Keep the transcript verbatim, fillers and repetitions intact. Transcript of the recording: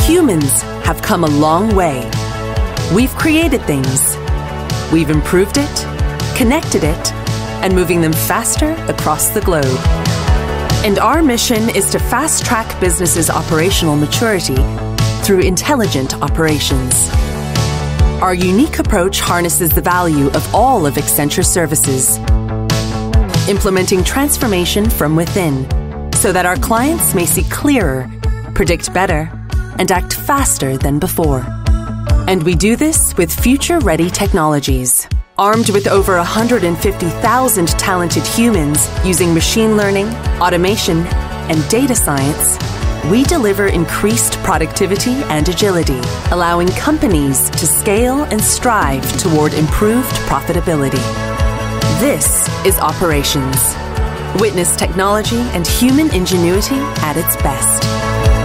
humans have come a long way. We've created things. We've improved it, connected it, and moving them faster across the globe. And our mission is to fast-track businesses' operational maturity through intelligent operations. Our unique approach harnesses the value of all of Accenture services, implementing transformation from within so that our clients may see clearer, predict better, and act faster than before. And we do this with future-ready technologies. Armed with over one hundred fifty thousand talented humans using machine learning, automation, and data science, we deliver increased productivity and agility, allowing companies to scale and strive toward improved profitability. This is operations. Witness technology and human ingenuity at its best.